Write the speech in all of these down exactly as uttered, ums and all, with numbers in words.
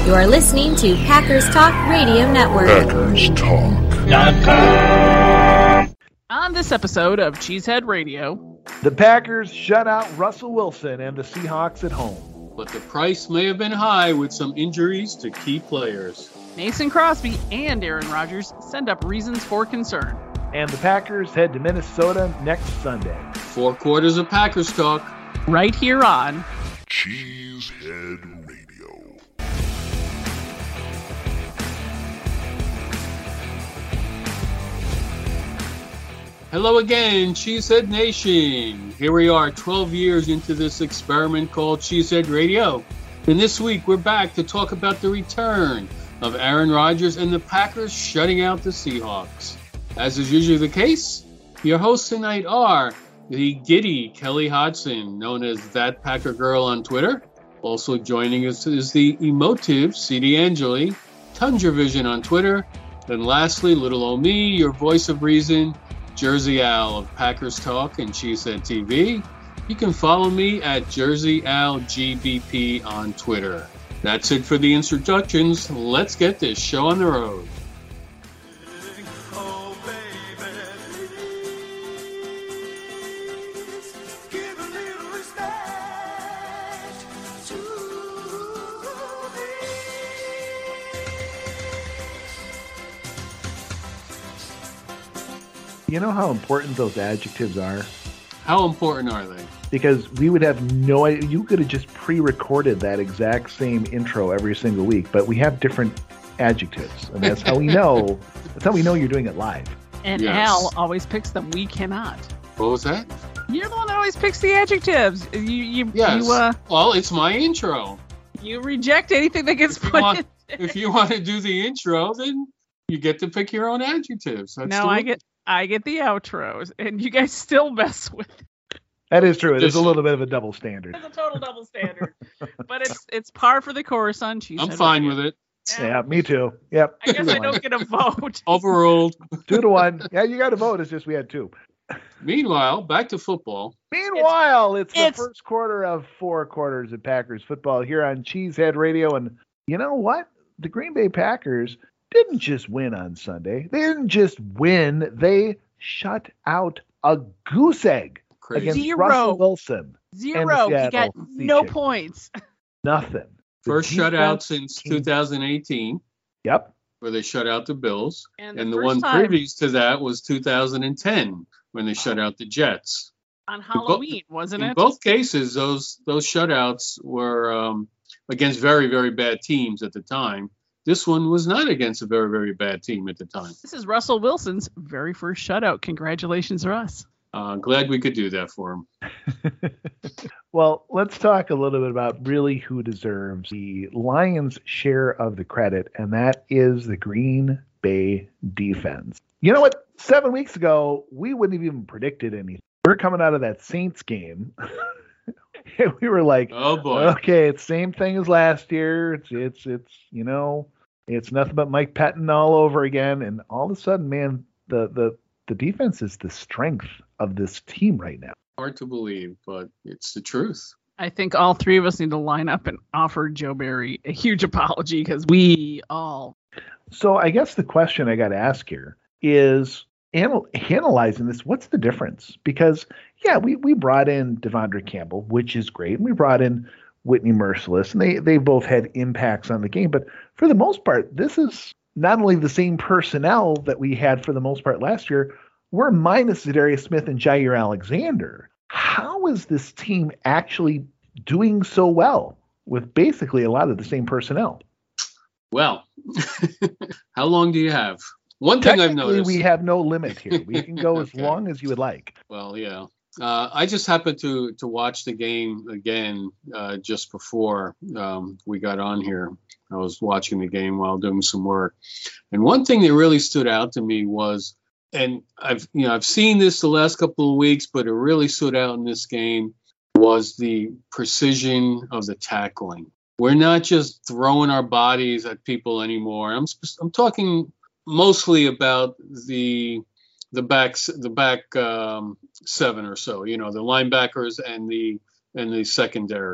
You are listening to Packers Talk Radio Network. Packers Talk dot com. On this episode of Cheesehead Radio, the Packers shut out Russell Wilson and the Seahawks at home. But the price may have been high with some injuries to key players. Mason Crosby and Aaron Rodgers send up reasons for concern. And the Packers head to Minnesota next Sunday. Four quarters of Packers Talk. Right here on Cheesehead Radio. Hello again, Cheesehead Nation. Here we are, twelve years into this experiment called Cheesehead Radio. And this week we're back to talk about the return of Aaron Rodgers and the Packers shutting out the Seahawks. As is usually the case, your hosts tonight are the giddy Kelly Hodson, known as That Packer Girl on Twitter. Also joining us is the emotive C D Angeli, Tundra Vision on Twitter. And lastly, little old me, your voice of reason, Jersey Al of Packers Talk and Cheesehead T V. You can follow me at Jersey Al G B P on Twitter. That's it for the introductions. Let's get this show on the road. You know how important those adjectives are? How important are they? Because we would have no idea. You could have just pre-recorded that exact same intro every single week, but we have different adjectives, and that's how we know. That's how we know you're doing it live. And Yes. Al always picks them. We cannot. What was that? You're the one that always picks the adjectives. You you Yes. you uh Well, it's my intro. you reject anything that gets If you put want- in. If you want to do the intro, then you get to pick your own adjectives. That's No, the I way- get I get the outros, and you guys still mess with it. That is true. It is Just- a little bit of a double standard. It's a total double standard, but it's it's par for the course on Cheesehead. I'm fine Radio. with it. Yeah, me too. Yep. I guess I don't get a vote. Overruled. Two to one. Yeah, you got to vote. It's just we had two. Meanwhile, back to football. Meanwhile, it's, it's- the first quarter of four quarters of Packers football here on Cheesehead Radio. And you know what? The Green Bay Packers didn't just win on Sunday. They didn't just win. They shut out a goose egg Crazy. against Zero. Russell Wilson. Zero. He got Seattle no Seahawks. points. Nothing. The First defense shutout since came- two thousand eighteen, Yep. where they shut out the Bills. And, And the, the first one time previous to that was two thousand ten, when they shut out the Jets. on Halloween, wasn't In it? both cases, those those shutouts were um, against very, very bad teams at the time. This one was not against a very, very bad team at the time. This is Russell Wilson's very first shutout. Congratulations to us. Uh, glad we could do that for him. Well, let's talk a little bit about really who deserves the Lions' share of the credit, and that is the Green Bay defense. You know what? Seven weeks ago, we wouldn't have even predicted anything. We're coming out of that Saints game. We were like, Oh, boy. okay, it's same thing as last year. It's, it's, it's, you know, it's nothing but Mike Pettin all over again. And all of a sudden, man, the, the, the defense is the strength of this team right now. Hard to believe, but it's the truth. I think all three of us need to line up and offer Joe Barry a huge apology because we all. So I guess the question I got to ask here is, anal- analyzing this, what's the difference? Because, yeah, we, we brought in Devondre Campbell, which is great. And we brought in Whitney Merciless, and they, they both had impacts on the game. But for the most part, this is not only the same personnel that we had for the most part last year, we're minus Zadarius Smith and Jair Alexander. How is this team actually doing so well with basically a lot of the same personnel? Well, how long do you have? One thing I've Technically, noticed. we have no limit here. We can go as Okay. long as you would like. Well, yeah. Uh, I just happened to to watch the game again uh, just before um, we got on here. I was watching the game while doing some work, and one thing that really stood out to me was, and I've you know I've seen this the last couple of weeks, but it really stood out in this game was the precision of the tackling. We're not just throwing our bodies at people anymore. I'm sp- I'm talking mostly about the the backs the back um, seven or so. You know, the linebackers and the and the secondary.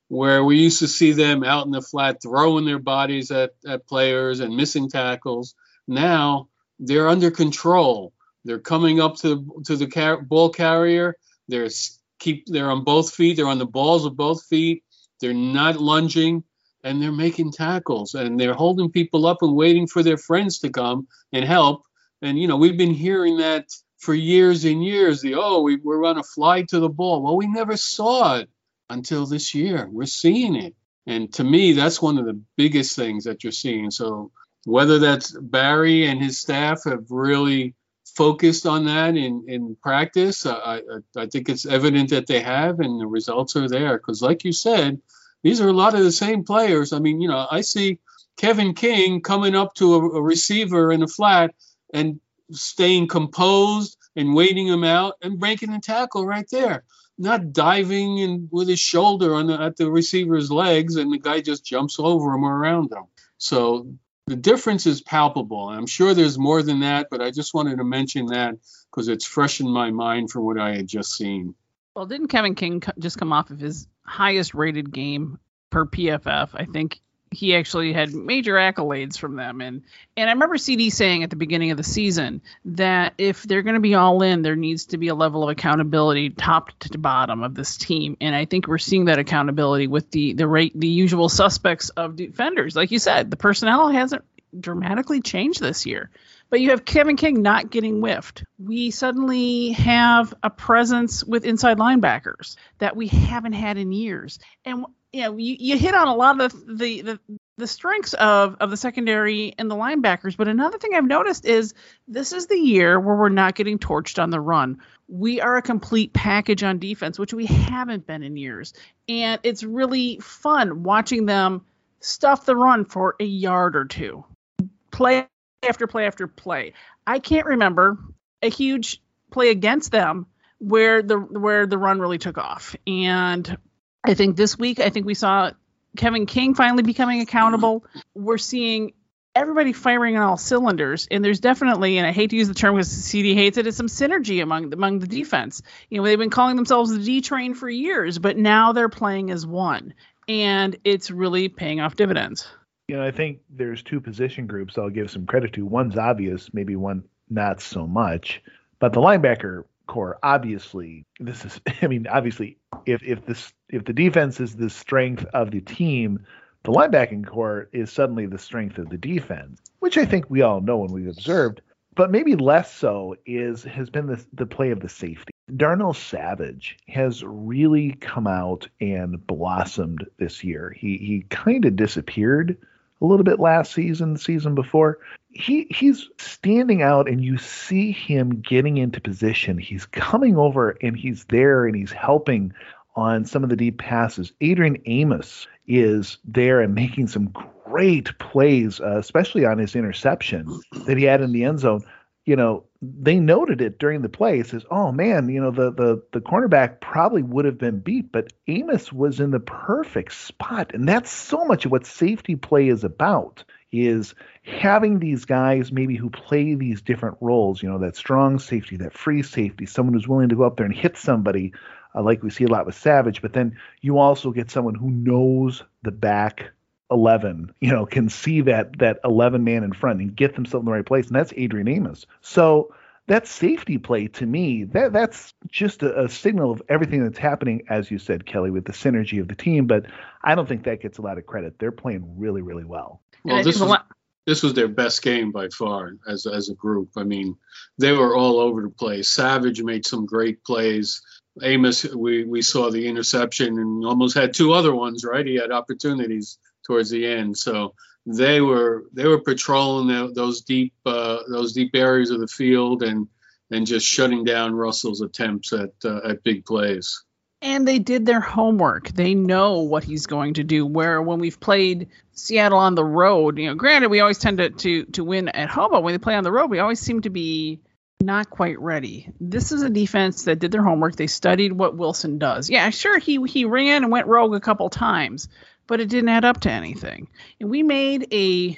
where we used to see them out in the flat throwing their bodies at, at players and missing tackles. Now they're under control. They're coming up to to the car- ball carrier. They're keep they're on both feet. They're on the balls of both feet. They're not lunging, and they're making tackles, and they're holding people up and waiting for their friends to come and help. And you know, we've been hearing that for years and years. The oh, we, we're on a fly to the ball. Well, we never saw it until this year. We're seeing it. And to me, that's one of the biggest things that you're seeing. So whether that's Barry and his staff have really focused on that in, in practice, I, I, I think it's evident that they have, and the results are there. Because like you said, these are a lot of the same players. I mean, you know, I see Kevin King coming up to a, a receiver in a flat and staying composed and waiting him out and breaking a tackle right there. Not diving in with his shoulder on the, at the receiver's legs, and the guy just jumps over him or around him. So the difference is palpable. I'm sure there's more than that, but I just wanted to mention that because it's fresh in my mind from what I had just seen. Well, didn't Kevin King just come off of his highest rated game per P F F? I think he actually had major accolades from them. And and I remember C D saying at the beginning of the season that if they're going to be all in, there needs to be a level of accountability top to bottom of this team. And I think we're seeing that accountability with the the rate, the usual suspects of defenders. Like you said, the personnel hasn't dramatically changed this year. But you have Kevin King not getting whiffed. We suddenly have a presence with inside linebackers that we haven't had in years. And you know, you, you hit on a lot of the, the the the strengths of of the secondary and the linebackers. But another thing I've noticed is this is the year where we're not getting torched on the run. We are a complete package on defense, which we haven't been in years. And it's really fun watching them stuff the run for a yard or two. Play after play after play. I can't remember a huge play against them where the where the run really took off. And I think this week, I think we saw Kevin King finally becoming accountable. We're seeing everybody firing on all cylinders, and there's definitely, and I hate to use the term because C D hates it, it's some synergy among among the defense. You know, they've been calling themselves the D train for years, but now they're playing as one, and it's really paying off dividends. You know, I think there's two position groups I'll give some credit to. One's obvious, maybe one not so much, but the linebacker core, obviously, this is, I mean, obviously, if if this if the defense is the strength of the team, the linebacking core is suddenly the strength of the defense, which I think we all know and we've observed, but maybe less so is has been the the play of the safety. Darnell Savage has really come out and blossomed this year. He he kind of disappeared a little bit last season, the season before. He he's standing out, and you see him getting into position. He's coming over, and he's there, and he's helping on some of the deep passes. Adrian Amos is there and making some great plays, uh, especially on his interception that he had in the end zone. You know, they noted it during the play. It says, oh, man, you know, the, the, the cornerback probably would have been beat, but Amos was in the perfect spot. And that's so much of what safety play is about, is having these guys maybe who play these different roles, you know, that strong safety, that free safety, someone who's willing to go up there and hit somebody, uh, like we see a lot with Savage. But then you also get someone who knows the back eleven, you know, can see that that eleven man in front and get themselves in the right place, and that's Adrian Amos. So that safety play, to me, that that's just a, a signal of everything that's happening, as you said, Kelly, with the synergy of the team. But I don't think that gets a lot of credit. They're playing really, really well. Well, this was this was their best game by far as as a group. I mean, they were all over the place. Savage made some great plays. Amos, we we saw the interception and almost had two other ones, right? He had opportunities towards the end. So they were they were patrolling the, those deep uh, those deep areas of the field and and just shutting down Russell's attempts at uh, at big plays. And they did their homework. They know what he's going to do. Where when we've played Seattle on the road, you know, granted we always tend to to, to win at home, but when they play on the road, we always seem to be not quite ready. This is a defense that did their homework. They studied what Wilson does. Yeah, sure, he he ran and went rogue a couple times, but it didn't add up to anything. And we made a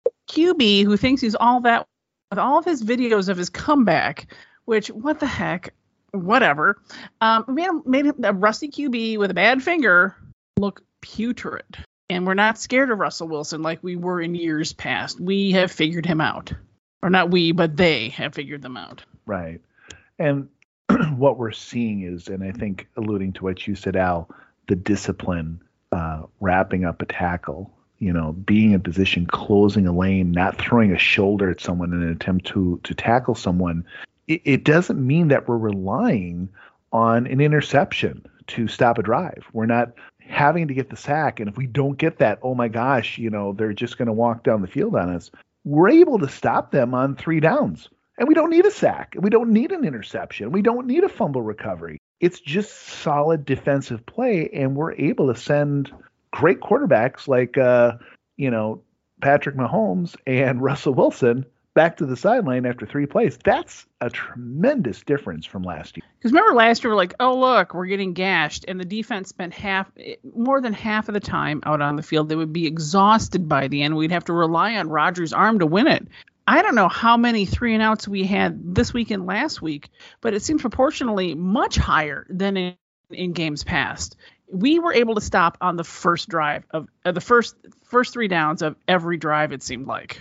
Q B who thinks he's all that with all of his videos of his comeback, which, what the heck, whatever. Um, we made, made a rusty Q B with a bad finger look putrid. And we're not scared of Russell Wilson like we were in years past. We have figured him out. Or not we, but they have figured them out. Right. And what we're seeing is, and I think alluding to what you said, Al, the discipline, uh, wrapping up a tackle, you know, being in position, closing a lane, not throwing a shoulder at someone in an attempt to to tackle someone. It, it doesn't mean that we're relying on an interception to stop a drive. We're not having to get the sack. And if we don't get that, oh my gosh, you know, they're just going to walk down the field on us. We're able to stop them on three downs. And we don't need a sack. We don't need an interception. We don't need a fumble recovery. It's just solid defensive play. And we're able to send great quarterbacks like, uh, you know, Patrick Mahomes and Russell Wilson back to the sideline after three plays. That's a tremendous difference from last year. Because remember last year, we're like, oh, look, we're getting gashed. And the defense spent half, more than half of the time out on the field. They would be exhausted by the end. We'd have to rely on Rodgers' arm to win it. I don't know how many three and outs we had this week and last week, but it seems proportionally much higher than in, in games past. We were able to stop on the first drive of uh, the first first three downs of every drive, it seemed like.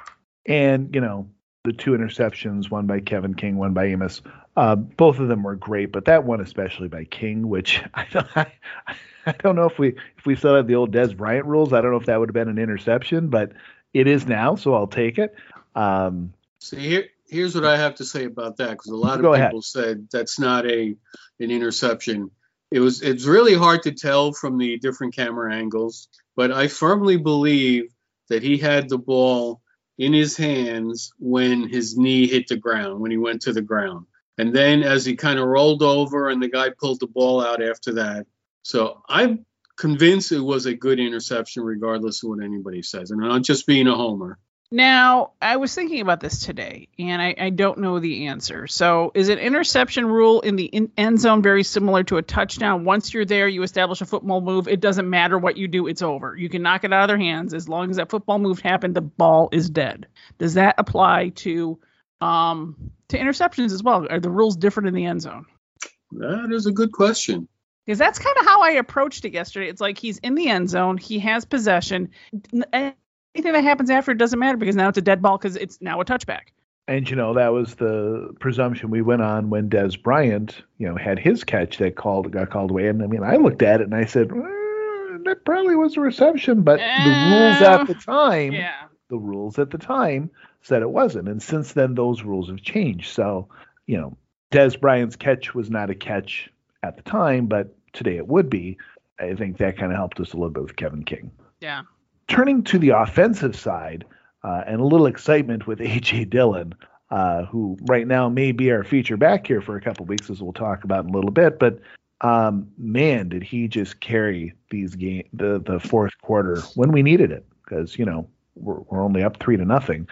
And, you know, the two interceptions, one by Kevin King, one by Amos, uh, both of them were great, but that one especially by King, which I don't, I, I don't know if we if we still had the old Dez Bryant rules, I don't know if that would have been an interception, but it is now, so I'll take it. Um, See, here, here's what I have to say about that, because a lot of Go people ahead. said that's not a an interception. It was it's really hard to tell from the different camera angles, but I firmly believe that he had the ball in his hands when his knee hit the ground, when he went to the ground. And then as he kind of rolled over and the guy pulled the ball out after that. So I'm convinced it was a good interception, regardless of what anybody says. And I'm not just being a homer. Now, I was thinking about this today, and I, I don't know the answer. So is an interception rule in the in- end zone very similar to a touchdown? Once you're there, you establish a football move. It doesn't matter what you do. It's over. You can knock it out of their hands. As long as that football move happened, the ball is dead. Does that apply to um, to interceptions as well? Are the rules different in the end zone? That is a good question. Because that's kind of how I approached it yesterday. It's like he's in the end zone. He has possession. Anything that happens after it doesn't matter because now it's a dead ball because it's now a touchback. And, you know, that was the presumption we went on when Dez Bryant, you know, had his catch that called got called away. And, I mean, I looked at it and I said, well, that probably was a reception. But Uh, the rules at the time, Yeah. the rules at the time said it wasn't. And since then, those rules have changed. So, you know, Dez Bryant's catch was not a catch at the time, but today it would be. I think that kind of helped us a little bit with Kevin King. Yeah. Turning to the offensive side, uh, and a little excitement with A J Dillon, uh, who right now may be our feature back here for a couple of weeks, as we'll talk about in a little bit. But um, man, did he just carry these game the the fourth quarter when we needed it? Because you know we're we're only up three to nothing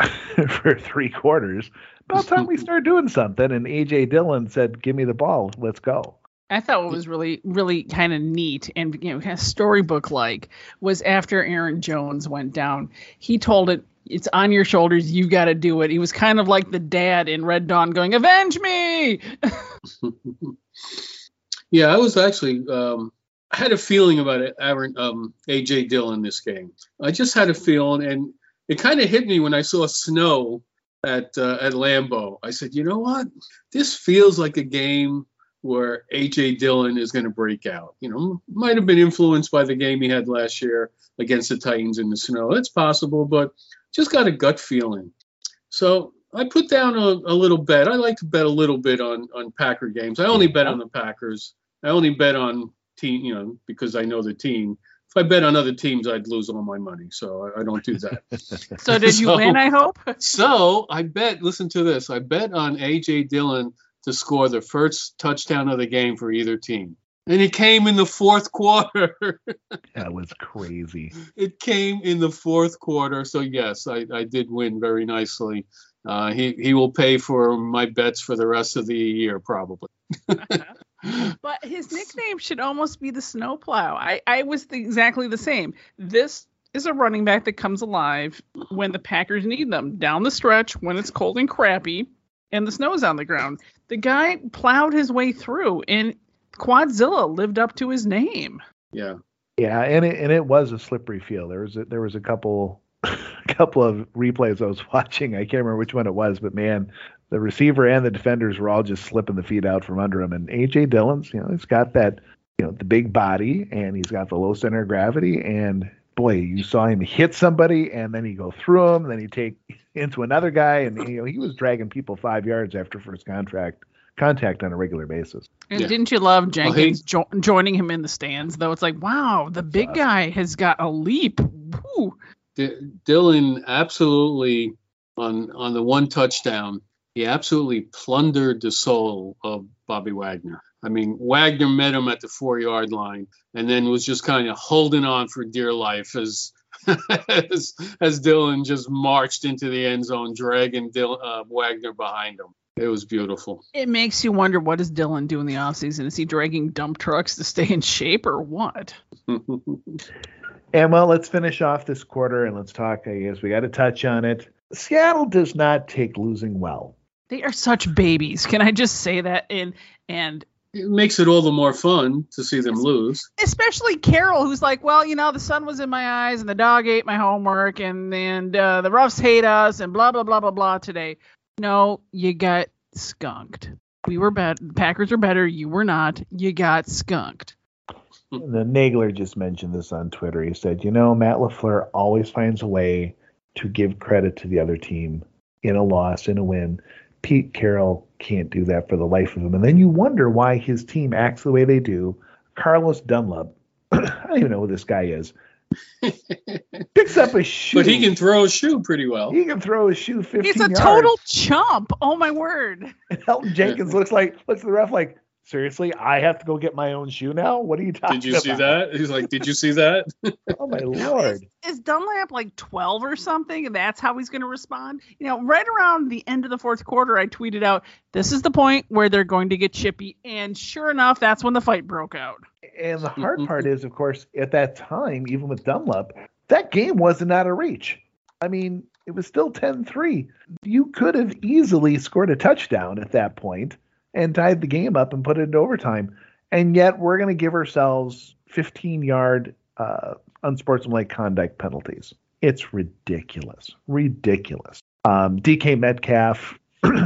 for three quarters. About time we start doing something. And A J Dillon said, "Give me the ball, let's go." I thought what was really, really kind of neat and you know, kind of storybook-like was after Aaron Jones went down, he told it, it's on your shoulders, you got to do it. He was kind of like the dad in Red Dawn going, avenge me! Yeah, I was actually, um, I had a feeling about it, Aaron, um, A J Dillon this game. I just had a feeling, and it kind of hit me when I saw snow at uh, at Lambeau. I said, you know what? This feels like a game where A J Dillon is going to break out. You know, might have been influenced by the game he had last year against the Titans in the snow. It's possible, but just got a gut feeling. So I put down a, a little bet. I like to bet a little bit on, on Packer games. I only bet on the Packers. I only bet on team, you know, because I know the team. If I bet on other teams, I'd lose all my money. So I, I don't do that. So did you So- win, I hope? So I bet, listen to this. I bet on A J Dillon to score the first touchdown of the game for either team. And it came in the fourth quarter. That was crazy. It came in the fourth quarter. So, yes, I, I did win very nicely. Uh, he, he will pay for my bets for the rest of the year, probably. But his nickname should almost be the snowplow. I, I was the, exactly the same. This is a running back that comes alive when the Packers need them. Down the stretch, when it's cold and crappy, and the snow is on the ground. The guy plowed his way through, and Quadzilla lived up to his name. Yeah. Yeah, and it and it was a slippery field. There was a, there was a couple couple of replays I was watching. I can't remember which one it was, but man, the receiver and the defenders were all just slipping the feet out from under him. And A J Dillon's, you know, he's got that, you know, the big body and he's got the low center of gravity. And boy, you saw him hit somebody and then he go through him, then he take into another guy, and you know he was dragging people five yards after first contract contact on a regular basis. And Yeah. didn't you love Jenkins Well, jo- joining him in the stands, though? It's like, wow, the big awesome. guy has got a leap. Woo. D- Dillon absolutely on on the one touchdown, he absolutely plundered the soul of Bobby Wagner. I mean, Wagner met him at the four yard line and then was just kind of holding on for dear life as as, as Dillon just marched into the end zone, dragging Dill, uh, Wagner behind him. It was beautiful. It makes you wonder, what does Dillon do in the offseason? Is he dragging dump trucks to stay in shape or what? And well, let's finish off this quarter and let's talk. I guess we got to touch on it. Seattle does not take losing well. They are such babies. Can I just say that? And and It makes it all the more fun to see them lose. especially Carroll, who's like, well, you know, the sun was in my eyes and the dog ate my homework and and uh, the Roughs hate us and blah blah blah blah blah today. No, you got skunked. We were bad. The Packers were better. You were not. You got skunked. And the Nagler just mentioned this on Twitter. He said, you know, Matt LaFleur always finds a way to give credit to the other team in a loss, in a win. Pete Carroll can't do that for the life of him. And then you wonder why his team acts the way they do. Carlos Dunlap, I don't even know who this guy is, picks up a shoe. But he can throw a shoe pretty well. He can throw a shoe fifteen He's a yards. total chump. Oh my word. And Elton Jenkins looks like, looks at the ref like, seriously, I have to go get my own shoe now? What are you talking about? Did you see that? He's like, did you see that? Oh, my Lord. Is Dunlap like twelve or something? And that's how he's going to respond? You know, right around the end of the fourth quarter, I tweeted out, this is the point where they're going to get chippy. And sure enough, that's when the fight broke out. And the hard part is, of course, at that time, even with Dunlap, that game wasn't out of reach. I mean, it was still ten three. You could have easily scored a touchdown at that point and tied the game up and put it into overtime. And yet we're going to give ourselves fifteen-yard uh, unsportsmanlike conduct penalties. It's ridiculous. Ridiculous. Um, D K Metcalf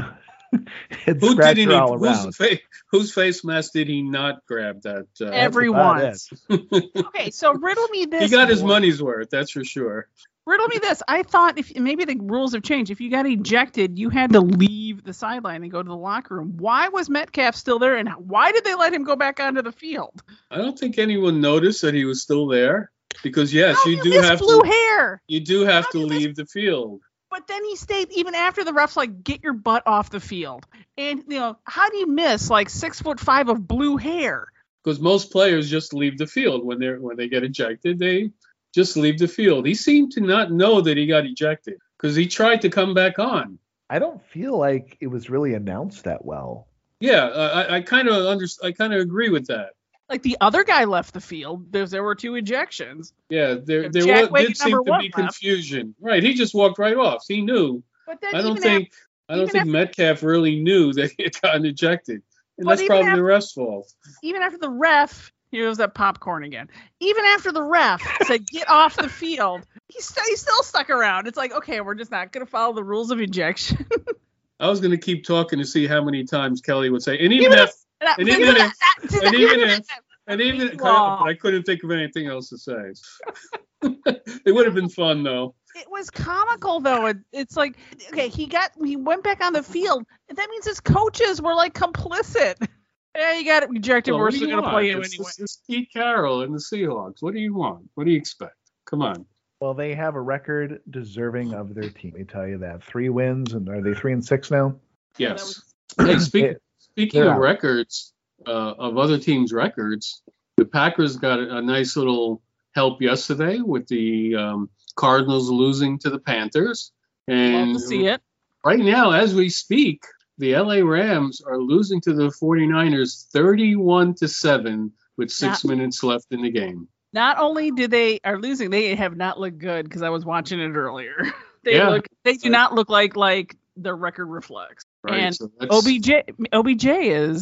had Who scratched did her he? all Whose, around. fa- whose face mask did he not grab? That uh, Everyone's. about Okay, so riddle me this. he got his boy. money's worth. That's for sure. Riddle me this. I thought if maybe the rules have changed. If you got ejected, you had to leave the sideline and go to the locker room. Why was Metcalf still there, and why did they let him go back onto the field? I don't think anyone noticed that he was still there because yes, How you do do miss have blue to. hair. You do have How to do you miss- leave the field. But then he stayed even after the refs like get your butt off the field. And you know, how do you miss like six foot five of blue hair? Because most players just leave the field when they're when they get ejected. They just leave the field. He seemed to not know that he got ejected because he tried to come back on. I don't feel like it was really announced that well. Yeah, I, I kind of under, I kind of agree with that. Like the other guy left the field. There, there were two ejections. Yeah, there If there Jack was, Wade did seem number to one be left. confusion. Right, he just walked right off. He knew. But then I don't even think I don't even think after- Metcalf really knew that he had gotten ejected, and But that's even probably after- the ref's fault. even after the ref, here's that popcorn again. Even after the ref said get off the field, he, st- he still stuck around. It's like, okay, we're just not going to follow the rules of ejection. I was going to keep talking to see how many times Kelly would say, and even Even if, That- And that- even that- if- that- and even if- and even, Wow. but I couldn't think of anything else to say. It would have been fun though. It was comical though. It, it's like, okay, he got he went back on the field. That means his coaches were like complicit. Yeah, you got it rejected. Well, we're what do still you gonna want? play you It's, anyway. it's, it's Pete Carroll and the Seahawks. What do you want? What do you expect? Come on. Well, they have a record deserving of their team. I tell you that. Three wins, and are they three and six now? Yes. Hey, speak, speaking they're of out. records, uh, of other teams' records, the Packers got a, a nice little help yesterday with the um, Cardinals losing to the Panthers. And Love to see it. right now, as we speak, the L A Rams are losing to the 49ers thirty-one to seven with six Not- minutes left in the game. Not only do they are losing, they have not looked good because I was watching it earlier. They Yeah. look, they do not look like like the record reflects. Right? And So that's- O B J O B J is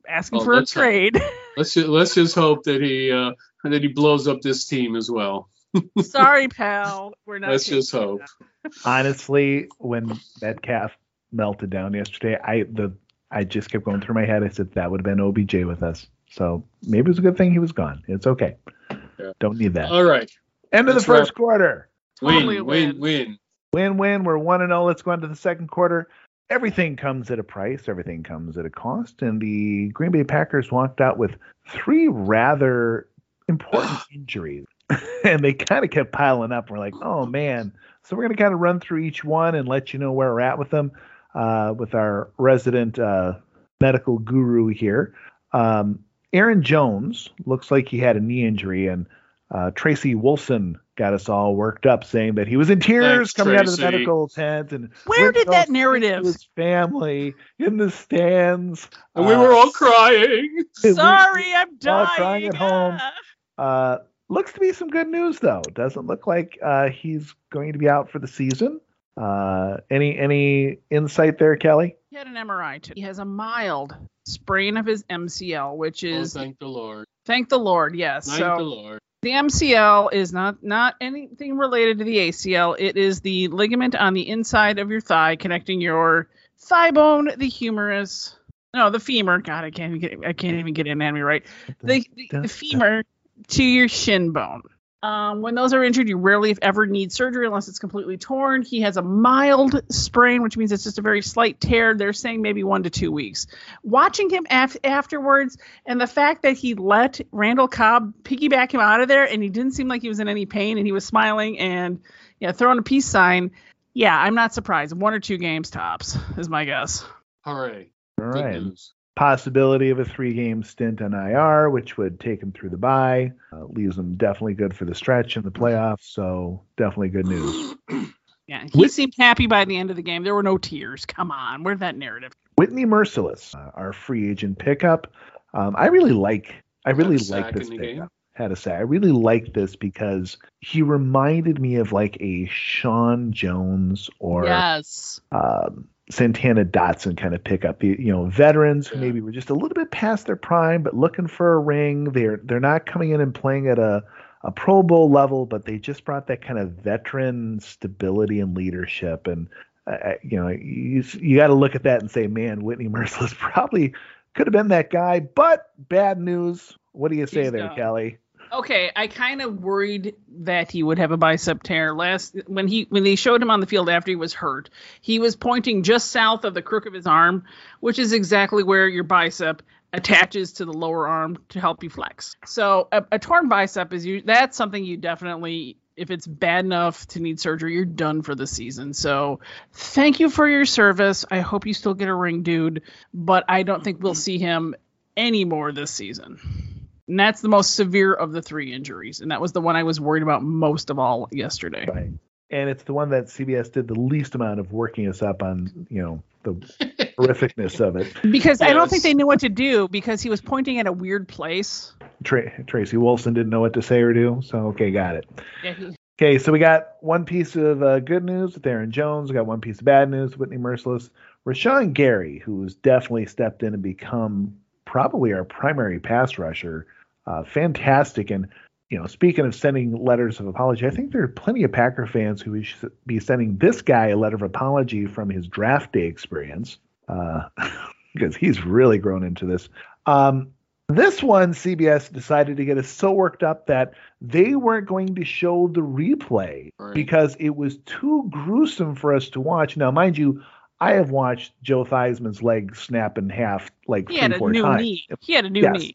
asking Oh, for a let's hope. trade. Let's just, let's just hope that he uh, that he blows up this team as well. Sorry, pal. We're not. Let's just hope. Honestly, when Metcalf melted down yesterday, I the I just kept going through my head. I said that would have been O B J with us. So maybe it was a good thing he was gone. It's okay. Yeah. Don't need that. All right. End of the Let's first wrap. quarter. Totally Win, win, win. win. Win, win. We're one and zero. Let's go on to the second quarter. Everything comes at a price. Everything comes at a cost. And the Green Bay Packers walked out with three rather important injuries. And they kind of kept piling up. We're like, oh, man. So we're going to kind of run through each one and let you know where we're at with them uh, with our resident uh, medical guru here. Um, Aaron Jones looks like he had a knee injury, and uh, Tracy Wolfson got us all worked up, saying that he was in tears Thanks, coming out of the Tracy. medical tent. And Where went did to that go narrative- see his family in the stands. And we Uh, were all crying. we- Sorry, I'm all dying. crying at home. Ah. Uh, looks to be some good news, though. Doesn't look like uh, he's going to be out for the season. Uh, any any insight there, Kelly? He had an M R I too. He has a mild sprain of his M C L, which Oh, is thank the Lord. thank the Lord. Yes. Thank so the Lord. the M C L is not not anything related to the A C L. It is the ligament on the inside of your thigh connecting your thigh bone, the humerus. No, the femur. God, I can't even get I can't even get anatomy right. The the, the femur to your shin bone. Um, when those are injured, you rarely, if ever, need surgery unless it's completely torn. He has a mild sprain, which means it's just a very slight tear. They're saying maybe one to two weeks. Watching him af- afterwards, and the fact that he let Randall Cobb piggyback him out of there, and he didn't seem like he was in any pain, and he was smiling and yeah, throwing a peace sign. Yeah, I'm not surprised. One or two games tops is my guess. Hooray. All Good right. news. Possibility of a three-game stint on I R, which would take him through the bye. Uh, leaves him definitely good for the stretch in the playoffs, so definitely good news. Yeah, he Whit- seemed happy by the end of the game. There were no tears. Come on, where's that narrative? Whitney Merciless, uh, our free agent pickup. Um, I really like. I really Had a like sack this in the game. pickup. Had a say. I really like this because he reminded me of like a Sean Jones or Yes. um, Santana Dotson kind of pickup. The you know veterans who Yeah. maybe were just a little bit past their prime, but looking for a ring. They're they're not coming in and playing at a a Pro Bowl level, but they just brought that kind of veteran stability and leadership. And uh, you know you you got to look at that and say, man, Whitney Merciless probably could have been that guy. But bad news. What do you say He's there, gone. Kelly? Okay, I kind of worried that he would have a bicep tear. Last when he when they showed him on the field after he was hurt, he was pointing just south of the crook of his arm, which is exactly where your bicep attaches to the lower arm to help you flex. So a, a torn bicep is you that's something you definitely, if it's bad enough to need surgery, you're done for the season. So thank you for your service. I hope you still get a ring, dude, but I don't think we'll see him anymore this season. And that's the most severe of the three injuries. And that was the one I was worried about most of all yesterday. Right. And it's the one that C B S did the least amount of working us up on, you know, the horrificness of it. Because I don't Yes. think they knew what to do because he was pointing at a weird place. Tra- Tracy Wolfson didn't know what to say or do. So, okay, got it. Yeah, he, Okay, so we got one piece of uh, good news with Aaron Jones. We got one piece of bad news, Whitney Merciless. Rashawn Gary, who's definitely stepped in and become probably our primary pass rusher. Uh, fantastic. And, you know, speaking of sending letters of apology, I think there are plenty of Packer fans who should be sending this guy a letter of apology from his draft day experience uh, because he's really grown into this. Um, this one, C B S decided to get us so worked up that they weren't going to show the replay Right. because it was too gruesome for us to watch. Now, mind you, I have watched Joe Theismann's leg snap in half like he three, had a four new times. knee. He had a new Yes. knee.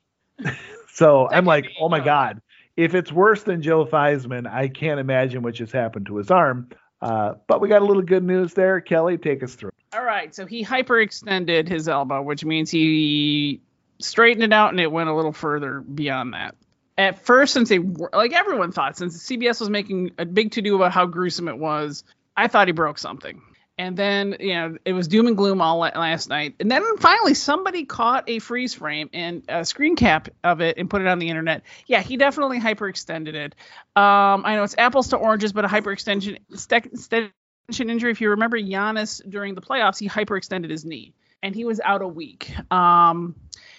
So I'm Second like, knee, oh my no. God, if it's worse than Joe Theismann, I can't imagine what just happened to his arm. Uh, but we got a little good news there. Kelly, take us through. All right, so he hyperextended his elbow, which means he straightened it out and it went a little further beyond that. At first, since they were, like everyone thought, since C B S was making a big to-do about how gruesome it was, I thought he broke something. And then, you know, it was doom and gloom all la- last night. And then finally somebody caught a freeze frame and a screen cap of it and put it on the internet. Yeah, he definitely hyperextended it. Um, I know it's apples to oranges, but a hyperextension st- extension injury. If you remember Giannis during the playoffs, he hyperextended his knee and he was out a week. Um,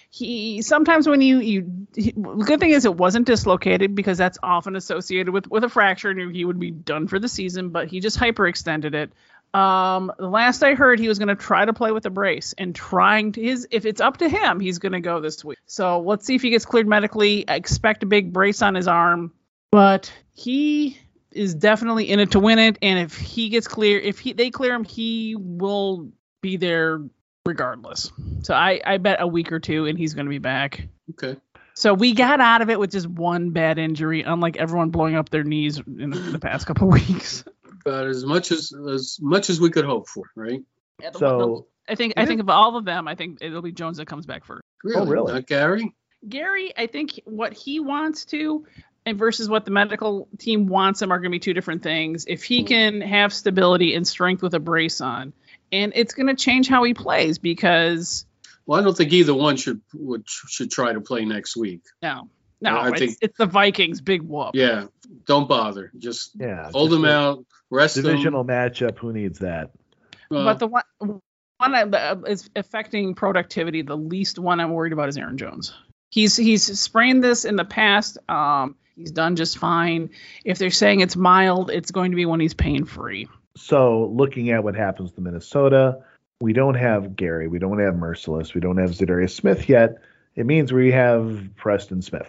he sometimes when you you he, the good thing is it wasn't dislocated, because that's often associated with with a fracture and he would be done for the season, but he just hyperextended it. Um, the last I heard, he was going to try to play with a brace and trying to his, if it's up to him, he's going to go this week. So let's see if he gets cleared medically. I expect a big brace on his arm, but he is definitely in it to win it. And if he gets clear, if he, they clear him, he will be there regardless. So I, I bet a week or two and he's going to be back. Okay. So we got out of it with just one bad injury, unlike everyone blowing up their knees in the, in the past couple of weeks. About as much as as much as we could hope for, right? Yeah, the, So the, I think I think of all of them, I think it'll be Jones that comes back first. Really? Oh, really? Not Gary? Gary, I think what he wants to and versus what the medical team wants him are going to be two different things. If he can have stability and strength with a brace on, and it's going to change how he plays, because Well, I don't think either one should would should try to play next week. no, no, I it's, think- it's the Vikings, big whoop. Yeah, don't bother. Just yeah, hold just them a out, rest Divisional them. matchup. Who needs that? Uh, But the one one that is affecting productivity, the least one I'm worried about is Aaron Jones. He's he's sprained this in the past. Um, he's done just fine. If they're saying it's mild, it's going to be when he's pain free. So looking at what happens to Minnesota, we don't have Gary, we don't have Merciless, we don't have Zadarius Smith yet. It means we have Preston Smith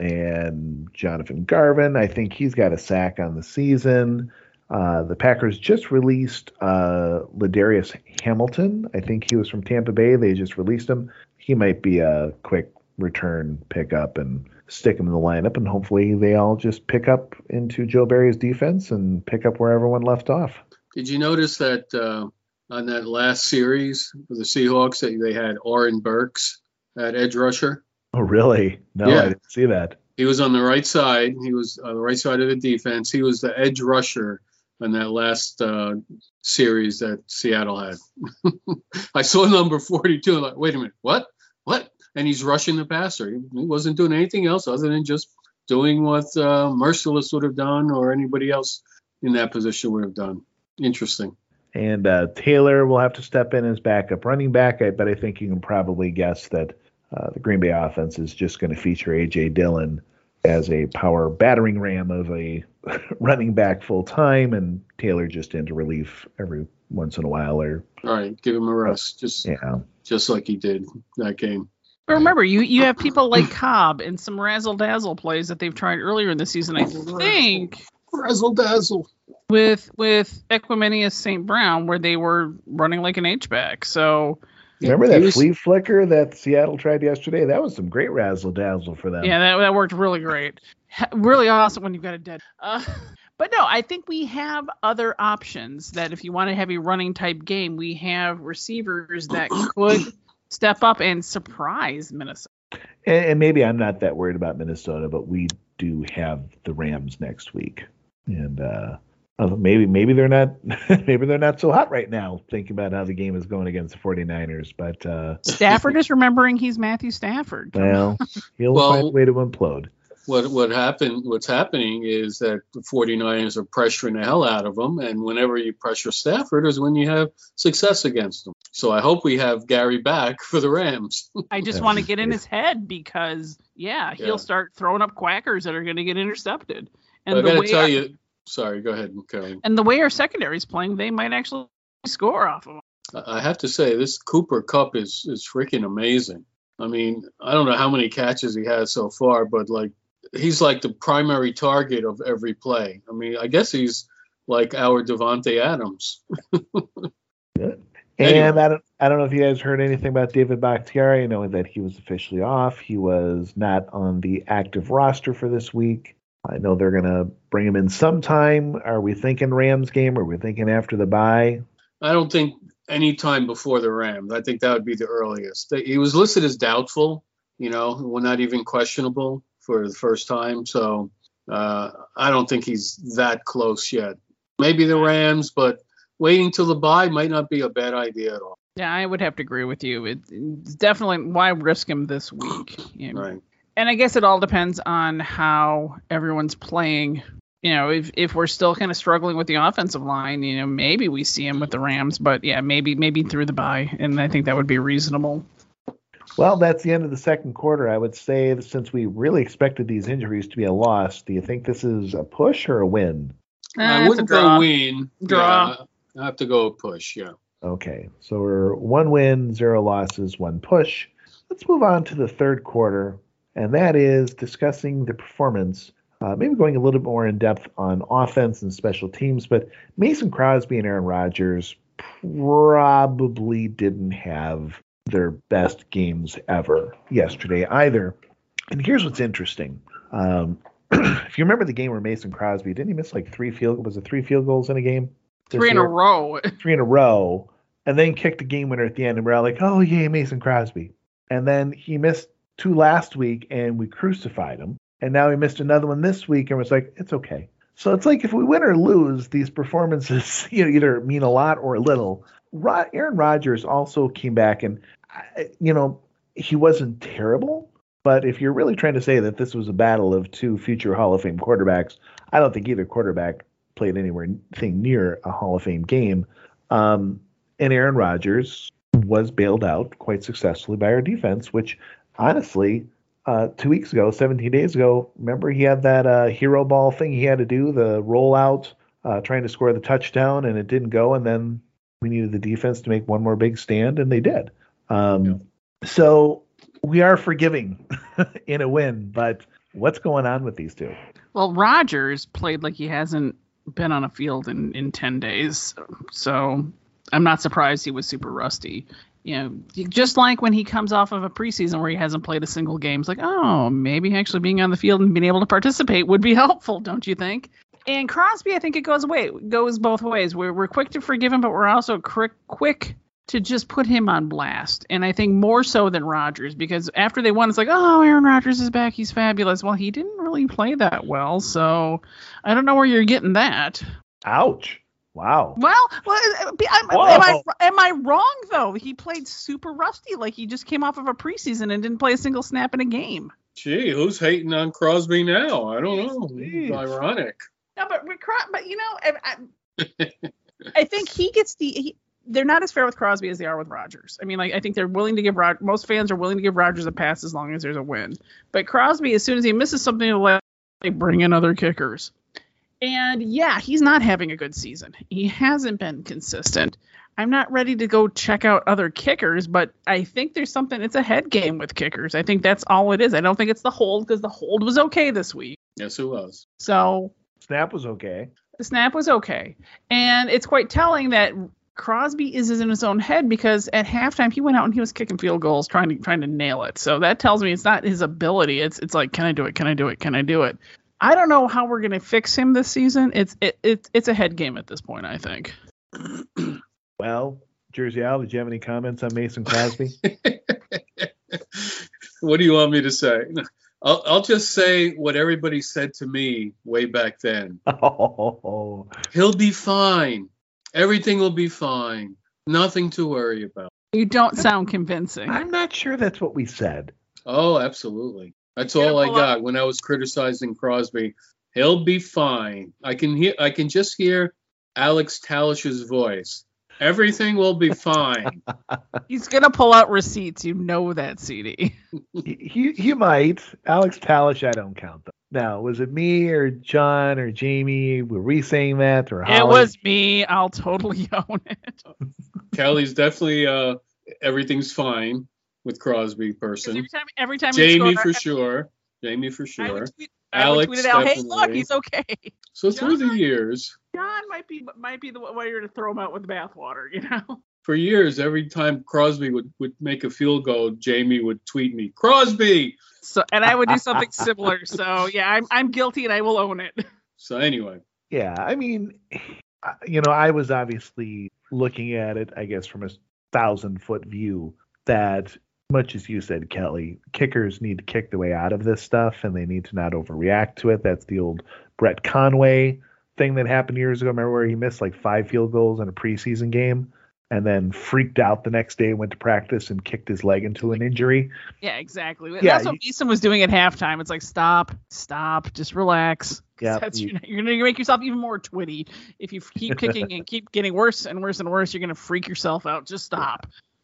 and Jonathan Garvin. I think he's got a sack on the season. Uh, the Packers just released uh, Ladarius Hamilton. I think he was from Tampa Bay. They just released him. He might be a quick return pickup and stick him in the lineup, and hopefully they all just pick up into Joe Barry's defense and pick up where everyone left off. Did you notice that uh, on that last series for the Seahawks that they had Oren Burks at edge rusher? Oh, really? No, Yeah. I didn't see that. He was on the right side. He was on the right side of the defense. He was the edge rusher on that last uh, series that Seattle had. I saw number forty-two. I'm like, wait a minute, what? What? And he's rushing the passer. He, he wasn't doing anything else other than just doing what uh, Merciless would have done or anybody else in that position would have done. Interesting. And uh, Taylor will have to step in as backup running back, I, but I think you can probably guess that uh, the Green Bay offense is just going to feature A J. Dillon as a power battering ram of a running back full time, and Taylor just into relief every once in a while. Or All right, give him a rest, just yeah, just like he did that game. But remember, you, you have people like Cobb and some razzle-dazzle plays that they've tried earlier in the season, I think, Razzle dazzle. with with Equiminius Saint Brown, where they were running like an H-back. So, remember He that was- flea flicker that Seattle tried yesterday? That was some great razzle dazzle for them. yeah, that, that worked really great. Ha- Really awesome when you've got a dead. Uh, but no, I think we have other options that if you want a heavy running type game, we have receivers that could step up and surprise Minnesota. And, and maybe I'm not that worried about Minnesota, but we do have the Rams next week, and uh, uh, maybe maybe they're not maybe they're not so hot right now. Thinking about how the game is going against the 49ers, but uh, Stafford is remembering he's Matthew Stafford. well, he'll Well- find a way to implode. What what happened? What's happening is that the 49ers are pressuring the hell out of them, and whenever you pressure Stafford is when you have success against them. So I hope we have Gary back for the Rams. I just Yeah. want to get in his head because, yeah, he'll Yeah. start throwing up quackers that are going to get intercepted. And I the got way to tell our, you, sorry, go ahead, Kelly. and the way our secondary is playing, they might actually score off of them. I have to say this Cooper Kupp is is freaking amazing. I mean, I don't know how many catches he has so far, but like he's like the primary target of every play. I mean, I guess he's like our Devontae Adams. And Anyway. I don't I don't know if you guys heard anything about David Bakhtiari. I know that he was officially off. He was not on the active roster for this week. I know they're gonna bring him in sometime. Are we thinking Rams game? Or are we thinking after the bye? I don't think any time before the Rams. I think that would be the earliest. He was listed as doubtful, you know, well, not even questionable for the first time. So uh, I don't think he's that close yet. Maybe the Rams, but waiting till the bye might not be a bad idea at all. Yeah, I would have to agree with you. It, it's definitely why risk him this week. You know? Right. And I guess it all depends on how everyone's playing. You know, if if we're still kind of struggling with the offensive line, you know, maybe we see him with the Rams. But yeah, maybe maybe through the bye, and I think that would be reasonable. Well, that's the end of the second quarter. I would say that since we really expected these injuries to be a loss, do you think this is a push or a win? Eh, I it's wouldn't a draw. go win. Draw. Yeah, I have to go push, yeah. Okay, so we're one win, zero losses, one push. Let's move on to the third quarter, and that is discussing the performance, uh, maybe going a little bit more in depth on offense and special teams, but Mason Crosby and Aaron Rodgers probably didn't have their best games ever yesterday either. And here's what's interesting. Um, if you remember the game where Mason Crosby, didn't he miss like three field was it three field goals in a game? Three in a row. Three in a row, and then kicked a game winner at the end, and we're all like, oh, yay, Mason Crosby. And then he missed two last week, and we crucified him. And now he missed another one this week, and was like, it's okay. So it's like if we win or lose, these performances you know, either mean a lot or a little. Rod- Aaron Rodgers also came back, and, you know, he wasn't terrible. But if you're really trying to say that this was a battle of two future Hall of Fame quarterbacks, I don't think either quarterback played anywhere thing near a Hall of Fame game. Um, and Aaron Rodgers was bailed out quite successfully by our defense, which honestly, uh, two weeks ago, seventeen days ago, remember he had that uh, hero ball thing he had to do, the rollout, uh, trying to score the touchdown, and it didn't go. And then we needed the defense to make one more big stand, and they did. Um, yeah. So we are forgiving in a win, but what's going on with these two? Well, Rodgers played like he hasn't been on a field in, in ten days. So I'm not surprised he was super rusty. You know, just like when he comes off of a preseason where he hasn't played a single game, it's like, oh, maybe actually being on the field and being able to participate would be helpful, don't you think? And Crosby, I think it goes away, goes both ways. We're we're quick to forgive him, but we're also quick quick to just put him on blast. And I think more so than Rodgers, because after they won, it's like, oh, Aaron Rodgers is back. He's fabulous. Well, he didn't really play that well, so I don't know where you're getting that. Ouch. Wow. Well, well am, am, I, am I wrong, though? He played super rusty, like he just came off of a preseason and didn't play a single snap in a game. Gee, who's hating on Crosby now? I don't know. It's ironic. No, but, but you know, I, I, I think he gets the... He, they're not as fair with Crosby as they are with Rodgers. I mean, like, I think they're willing to give Rod- most fans are willing to give Rodgers a pass as long as there's a win. But Crosby, as soon as he misses something, they'll let they bring in other kickers. And yeah, he's not having a good season. He hasn't been consistent. I'm not ready to go check out other kickers, but I think there's something. It's a head game with kickers. I think that's all it is. I don't think it's the hold, because the hold was okay this week. Yes, it was. So snap was okay. The snap was okay, and it's quite telling that Crosby is in his own head, because at halftime he went out and he was kicking field goals, trying to trying to nail it. So that tells me it's not his ability. It's it's like, can I do it? Can I do it? Can I do it? I don't know how we're gonna fix him this season. It's it, it it's a head game at this point, I think. Well, Jersey Al, did you have any comments on Mason Crosby? What do you want me to say? I'll I'll just say what everybody said to me way back then. Oh. He'll be fine. Everything will be fine. Nothing to worry about. You don't sound convincing. I'm not sure that's what we said. Oh, absolutely. That's all I got when I was criticizing Crosby. He'll be fine. I can hear. I can just hear Alex Talish's voice. Everything will be fine. He's gonna pull out receipts. You know that, C D. he, he might. Alex Talish, I don't count them. Now, was it me or John or Jamie? Were we saying that? Or Holly? It was me. I'll totally own it. Kelly's definitely uh, everything's fine with Crosby person. Every time, every time Jamie scored, for I, sure. Jamie for sure. I would tweet, Alex I would tweet it out, hey, definitely. look, he's okay. So John, through the years, John might be might be the way you're to throw him out with the bathwater, you know. For years, every time Crosby would, would make a field goal, Jamie would tweet me, Crosby. So, and I would do something similar. So yeah, I'm I'm guilty and I will own it. So anyway. Yeah, I mean, you know, I was obviously looking at it, I guess, from a thousand foot view, that much as you said, Kelly, kickers need to kick the way out of this stuff, and they need to not overreact to it. That's the old Brett Conway thing that happened years ago. Remember where he missed like five field goals in a preseason game and then freaked out the next day, went to practice and kicked his leg into an injury? Yeah, exactly. Yeah, that's what you, Mason was doing at halftime. It's like, stop, stop, just relax. Yeah, That's, you, you're going to make yourself even more twitty. If you keep kicking and keep getting worse and worse and worse, you're going to freak yourself out. Just stop.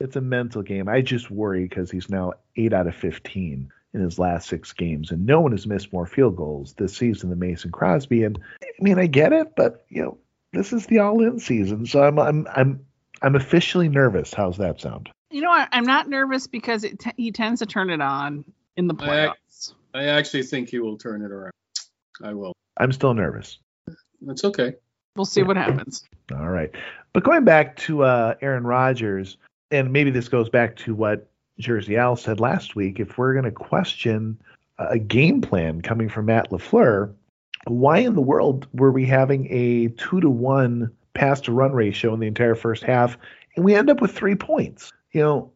It's a mental game. I just worry because he's now eight out of fifteen in his last six games, and no one has missed more field goals this season than Mason Crosby. And I mean, I get it, but you know, this is the all-in season, so I'm I'm I'm I'm officially nervous. How's that sound? You know, I, I'm not nervous because it t- he tends to turn it on in the playoffs. I, I actually think he will turn it around. I will. I'm still nervous. That's okay. We'll see what happens. All right. But going back to uh, Aaron Rodgers, and maybe this goes back to what Jersey Al said last week, if we're going to question a game plan coming from Matt LaFleur, why in the world were we having a two to one pass to run ratio in the entire first half, and we end up with three points? You know,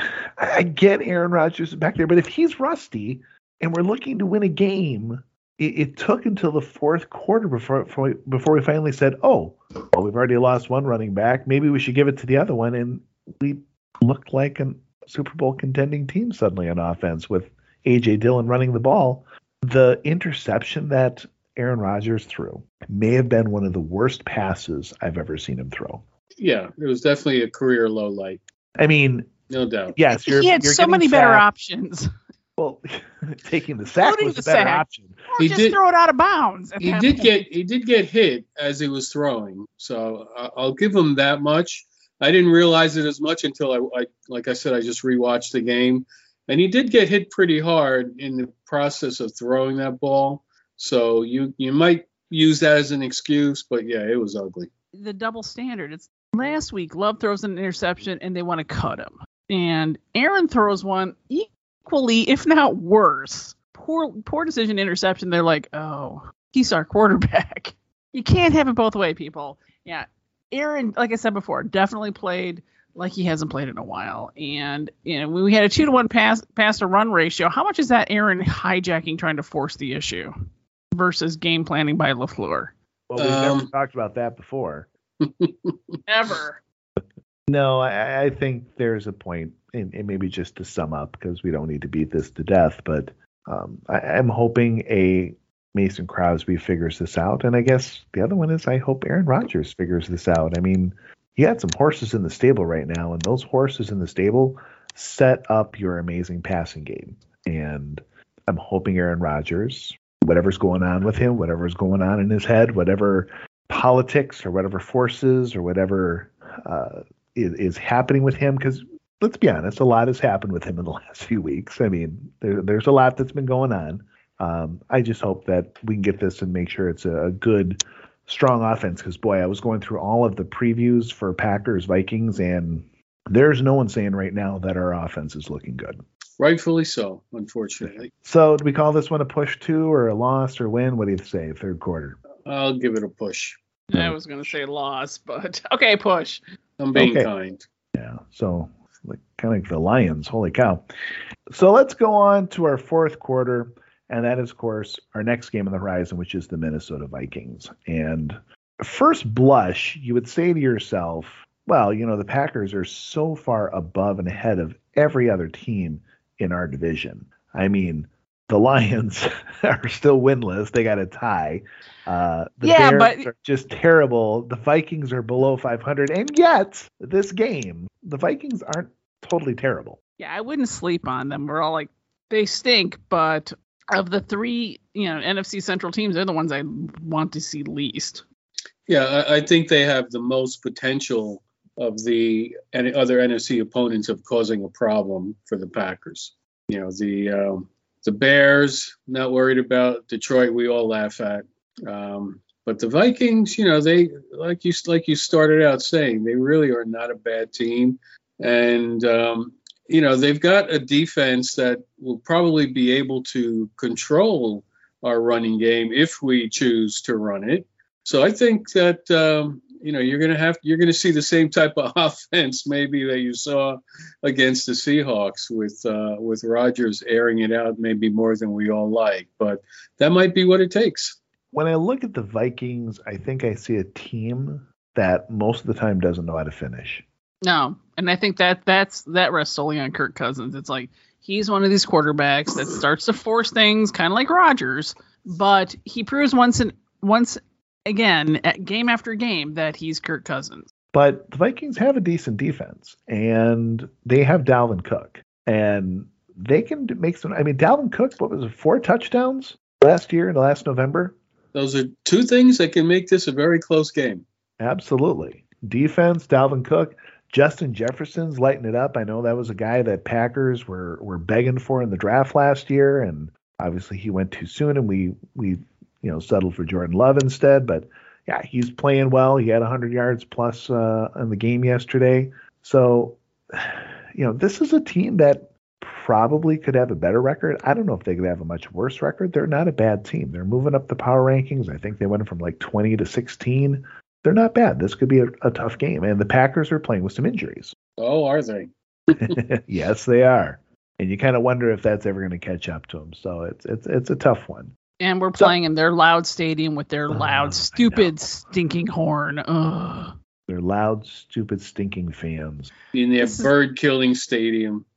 I get Aaron Rodgers back there, but if he's rusty and we're looking to win a game, it, it took until the fourth quarter before, before, before we finally said, oh, well, we've already lost one running back. Maybe we should give it to the other one. And we looked like a Super Bowl contending team suddenly on offense with A J Dillon running the ball. The interception that Aaron Rodgers threw may have been one of the worst passes I've ever seen him throw. Yeah, it was definitely a career low light. I mean, no doubt. Yes, you're, he had you're so many better sacked. options. Well, taking the sack Loading was the a better sack. option. Or He just did- throw it out of bounds. at He that did point. get he did get hit as he was throwing, so I- I'll give him that much. I didn't realize it as much until I, I like I said I just rewatched the game, and he did get hit pretty hard in the process of throwing that ball. So you you might use that as an excuse, but yeah, it was ugly. the double standard. It's last week Love throws an interception and they want to cut him, and Aaron throws one equally, if not worse. Poor poor decision interception. They're like, oh, he's our quarterback. You can't have it both way, people. Yeah, Aaron, like I said before, definitely played like he hasn't played in a while. And you know, when we had a two to one pass pass to run ratio, how much is that Aaron hijacking, trying to force the issue, versus game planning by LaFleur? Well, we've Um, never talked about that before. Ever. No, I, I think there's a point, and, and maybe just to sum up, because we don't need to beat this to death, but um, I, I'm hoping a Mason Crosby figures this out. And I guess the other one is I hope Aaron Rodgers figures this out. I mean, you had some horses in the stable right now, and those horses in the stable set up your amazing passing game. And I'm hoping Aaron Rodgers, whatever's going on with him, whatever's going on in his head, whatever politics or whatever forces or whatever uh, is, is happening with him, because let's be honest, a lot has happened with him in the last few weeks. I mean, there, there's a lot that's been going on. Um, I just hope that we can get this and make sure it's a, a good, strong offense, because, boy, I was going through all of the previews for Packers, Vikings, and there's no one saying right now that our offense is looking good. Rightfully so, unfortunately. So do we call this one a push two or a loss or win? What do you say, third quarter? I'll give it a push. I was going to say loss, but okay, push. I'm being Okay. kind. Yeah, so like kind of like the Lions. Holy cow. So let's go on to our fourth quarter, and that is, of course, our next game on the horizon, which is the Minnesota Vikings. And first blush, you would say to yourself, well, you know, the Packers are so far above and ahead of every other team in our division. I mean, the Lions are still winless. They got a tie. Uh, the Yeah, Bears but- are just terrible. The Vikings are below five hundred. And yet, this game, the Vikings aren't totally terrible. Yeah, I wouldn't sleep on them. We're all like, they stink, but of the three, you know, N F C Central teams, they're the ones I want to see least. Yeah, I, I think they have the most potential of the any other N F C opponents of causing a problem for the Packers. You know, the um, the Bears, not worried about. Detroit, we all laugh at. Um, but the Vikings, you know, they like you like you started out saying, they really are not a bad team, and um, you know, they've got a defense that will probably be able to control our running game if we choose to run it. So I think that um, you know, you're gonna have you're gonna see the same type of offense maybe that you saw against the Seahawks, with uh, with Rodgers airing it out maybe more than we all like, but that might be what it takes. When I look at the Vikings, I think I see a team that most of the time doesn't know how to finish. No, and I think that that's that rests solely on Kirk Cousins. It's like he's one of these quarterbacks that starts to force things, kind of like Rodgers, but he proves once and once again, at game after game, that he's Kirk Cousins. But the Vikings have a decent defense, and they have Dalvin Cook, and they can make some. I mean, Dalvin Cook, what was it, four touchdowns last year, in the last November? Those are two things that can make this a very close game. Absolutely. Defense, Dalvin Cook. Justin Jefferson's lighting it up. I know that was a guy that Packers were were begging for in the draft last year, and obviously he went too soon, and we we you know settled for Jordan Love instead. But yeah, he's playing well. He had one hundred yards plus uh, in the game yesterday. So you know this is a team that probably could have a better record. I don't know if they could have a much worse record. They're not a bad team. They're moving up the power rankings. I think they went from like twenty to sixteen. They're not bad. This could be a, a tough game. And the Packers are playing with some injuries. Oh, are they? Yes, they are. And you kind of wonder if that's ever going to catch up to them. So it's it's it's a tough one. And we're so, playing in their loud stadium with their loud, uh, stupid, stinking horn. Ugh. They're loud, stupid, stinking fans. In their This is- bird-killing stadium.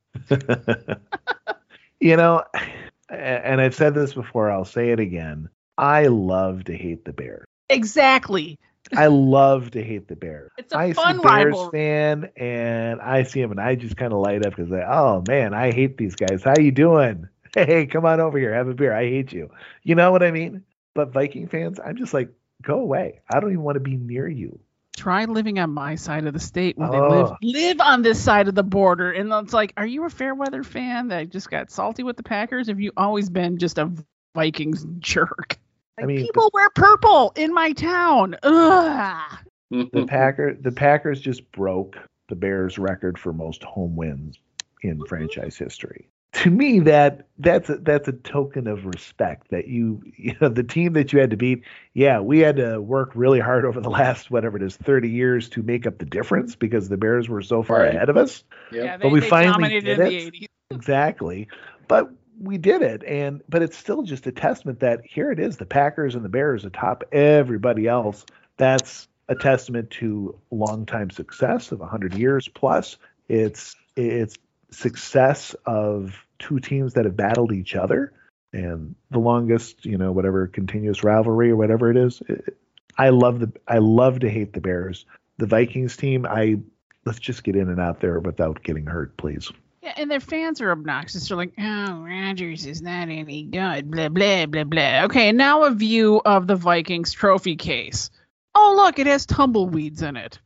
You know, and I've said this before, I'll say it again. I love to hate the Bears. Exactly. I love to hate the Bears. It's a I fun see Bears rivalry. fan, and I see him, and I just kind of light up because, oh man, I hate these guys. How you doing? Hey, come on over here, have a beer. I hate you. You know what I mean? But Viking fans, I'm just like, go away. I don't even want to be near you. Try living on my side of the state where they Oh. live live on this side of the border. And it's like, are you a fair weather fan that just got salty with the Packers? Have you always been just a Vikings jerk? Like, I mean, people wear purple in my town. Ugh. The Packer, the Packers just broke the Bears' record for most home wins in franchise history. To me, that that's a, that's a token of respect that you, you know, the team that you had to beat. Yeah, we had to work really hard over the last whatever it is, thirty years to make up the difference because the Bears were so far Right. ahead of us. Yep. Yeah, they, But we they finally dominated did in it. the eighties. Exactly. But we did it. And but it's still just a testament that here it is, the Packers and the Bears atop everybody else. That's a testament to longtime success of one hundred years plus. It's it's success of two teams that have battled each other and the longest, you know, whatever continuous rivalry or whatever it is. It, I love the I love to hate the Bears. The Vikings team, I let's just get in and out there without getting hurt, please. Yeah, and their fans are obnoxious. They're like, oh, Rodgers is not any good, blah, blah, blah, blah. Okay, now a view of the Vikings trophy case. Oh, look, it has tumbleweeds in it.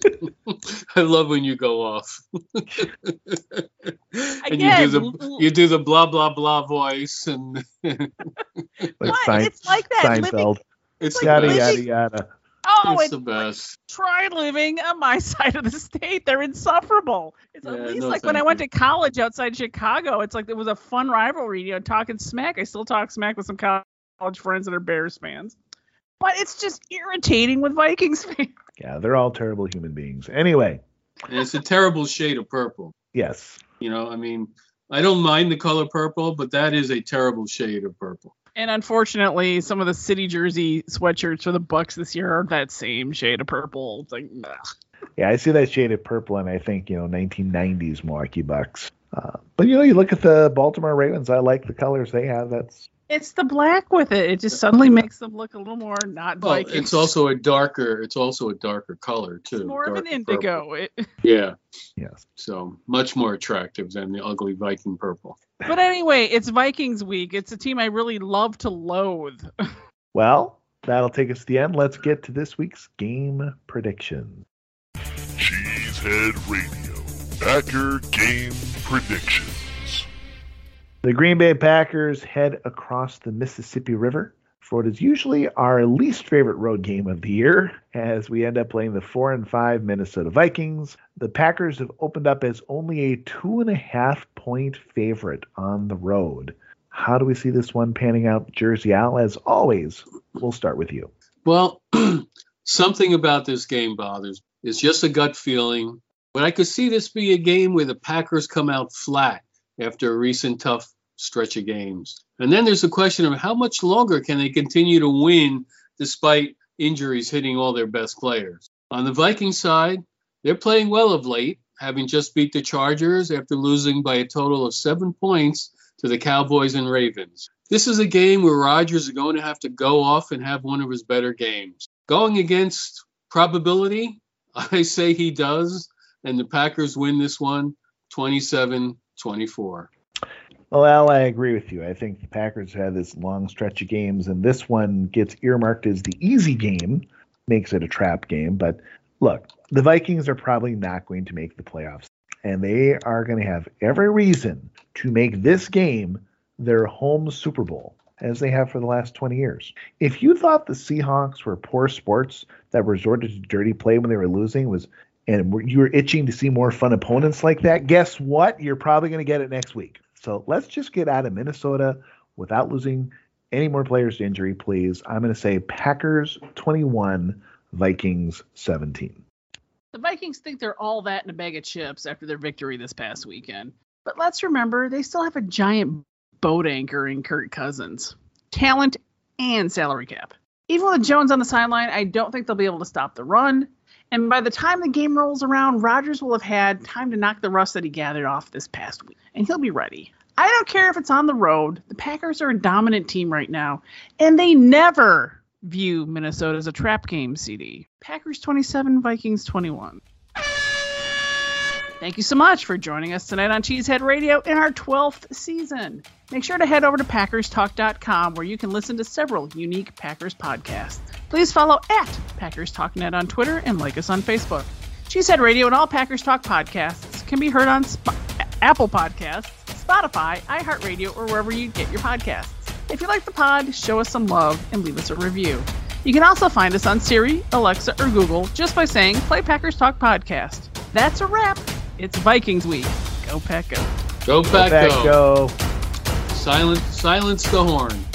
I love when you go off. and Again, you do the you do the blah blah blah voice, and Like What? Sein- It's like that. Living, Seinfeld. it's like the Yada best. yada living- yada. oh, It's it's the best. try living on my side of the state. They're insufferable. It's Yeah, at least no, like when I thank went you. to college outside Chicago. It's like it was a fun rivalry, you know, talking smack. I still talk smack with some college friends that are Bears fans. But it's just irritating with Vikings fans. Yeah, they're all terrible human beings. Anyway, And it's a terrible shade of purple. yes. You know, I mean, I don't mind the color purple, but that is a terrible shade of purple. And unfortunately, some of the city jersey sweatshirts for the Bucks this year are that same shade of purple. It's like, ugh. Yeah, I see that shade of purple, and I think, you know, nineteen nineties Milwaukee Bucks. Uh, but, you know, you look at the Baltimore Ravens, I like the colors they have. That's It's the black with it. It just suddenly makes them look a little more not Well, Vikings. it's also a darker. It's also a darker color too. It's more of an darker indigo. purple. It, Yeah, yes. so much more attractive than the ugly Viking purple. but anyway, it's Vikings week. It's a team I really love to loathe. Well, that'll take us to the end. Let's get to this week's game prediction. Cheesehead Radio. Packer Game Predictions. The Green Bay Packers head across the Mississippi River for what is usually our least favorite road game of the year, as we end up playing the four and five Minnesota Vikings. The Packers have opened up as only a two and a half point favorite on the road. How do we see this one panning out, Jersey Al? As always, we'll start with you. Well, something about this game bothers me. It's just a gut feeling, but I could see this be a game where the Packers come out flat after a recent tough stretch of games. And then there's the question of how much longer can they continue to win despite injuries hitting all their best players. On the Viking side, they're playing well of late, having just beat the Chargers after losing by a total of seven points to the Cowboys and Ravens. This is a game where Rodgers is going to have to go off and have one of his better games. Going against probability, I say he does, and the Packers win this one twenty-seven twenty-four. Well, I agree with you. I think the Packers had this long stretch of games, and this one gets earmarked as the easy game, makes it a trap game. But look, the Vikings are probably not going to make the playoffs, and they are going to have every reason to make this game their home Super Bowl, as they have for the last twenty years. If you thought the Seahawks were poor sports that resorted to dirty play when they were losing, was and you were itching to see more fun opponents like that, guess what? You're probably going to get it next week. So let's just get out of Minnesota without losing any more players to injury, please. I'm going to say Packers twenty-one, Vikings seventeen. The Vikings think they're all that in a bag of chips after their victory this past weekend. But let's remember, they still have a giant boat anchor in Kirk Cousins. Talent and salary cap. Even with Jones on the sideline, I don't think they'll be able to stop the run. And by the time the game rolls around, Rodgers will have had time to knock the rust that he gathered off this past week. And he'll be ready. I don't care if it's on the road. The Packers are a dominant team right now. And they never view Minnesota as a trap game, C D. Packers twenty-seven, Vikings twenty-one. Thank you so much for joining us tonight on Cheesehead Radio in our twelfth season. Make sure to head over to Packers Talk dot com where you can listen to several unique Packers podcasts. Please follow at Packers Talk Net on Twitter and like us on Facebook. Cheesehead Radio and all Packers Talk podcasts can be heard on Sp- Apple Podcasts, Spotify, iHeartRadio, or wherever you get your podcasts. If you like the pod, show us some love and leave us a review. You can also find us on Siri, Alexa, or Google just by saying Play Packers Talk Podcast. That's a wrap. It's Vikings week. Go Pack Go. Go Pack Go. Pack, go. go. Silence, silence the horn.